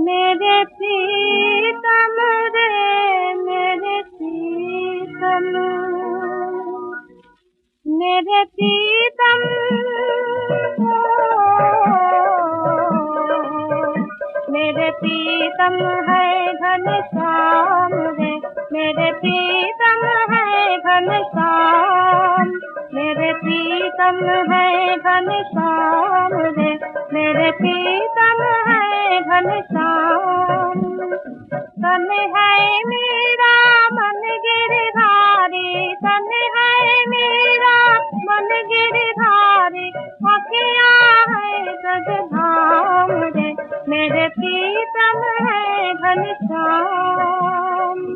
मेरे प्रीतम रे मेरे प्रीतम, मेरे प्रीतम मेरे प्रीतम है घनश्याम रे, मेरे प्रीतम है घनश्याम, मेरे प्रीतम है घनश्याम रे, मेरे प्रीतम है घनश्याम। तन है मेरा मन गिरधारी, तन है मेरा मन गिरधारी, आँखियाँ है ब्रजधाम रे, मेरे प्रीतम है घनश्याम।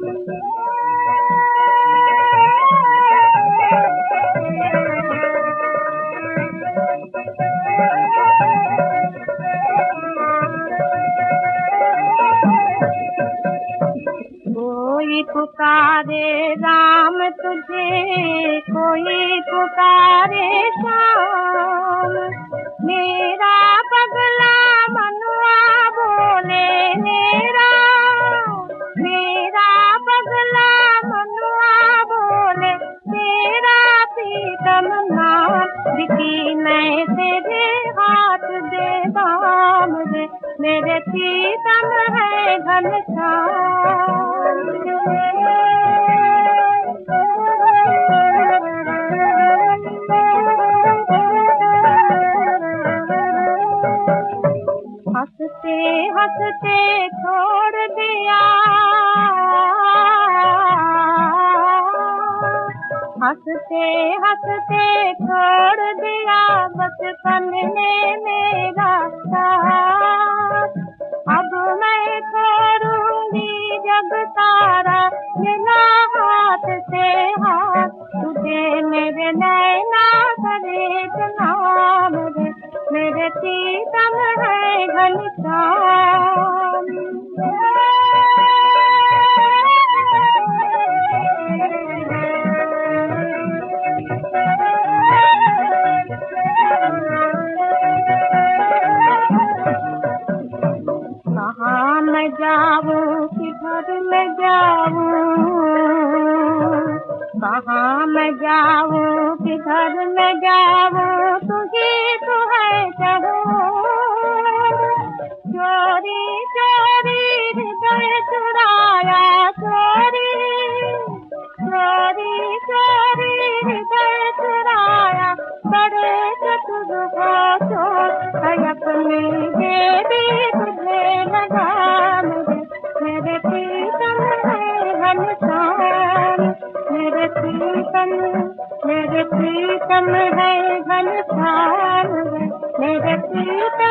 कोई पुकारे राम तुझे, कोई पुकारे श्याम, मेरा पगला मनुआ बोले मेरा, मेरा पगला मनुआ बोले तेरा प्रीतम नाम, बिकी मैं तेरे हाथ दे बाम रे, मेरे प्रीतम है घनश्याम। हंसते हंसते छोड़ दिया, हंसते हंसते छोड़ दिया बचपन ने मेरा साथ, अब मैं छोड़ूंगी जब तारा मिला हाथ से हाथ, तुझे मेरे नैना करे नाम रे, मेरे प्रीतम है घनश्याम। कहाँ मैं जाऊँ किधर मैं जाऊँ, कहाँ मैं जाऊँ किधर मैं जाऊँ, तुझे तो है चाहूँ, चोरी चोरी हृदय चुराया, चोरी चोरी चोरी हृदय चुराया, बड़े चतुर हो चोर है अपनी देवी तुझे लगाम रे, मेरे प्रीतम है घनश्याम, मेरे प्रीतम, मेरे प्रीतम है घनश्याम रे, मेरे प्रीतम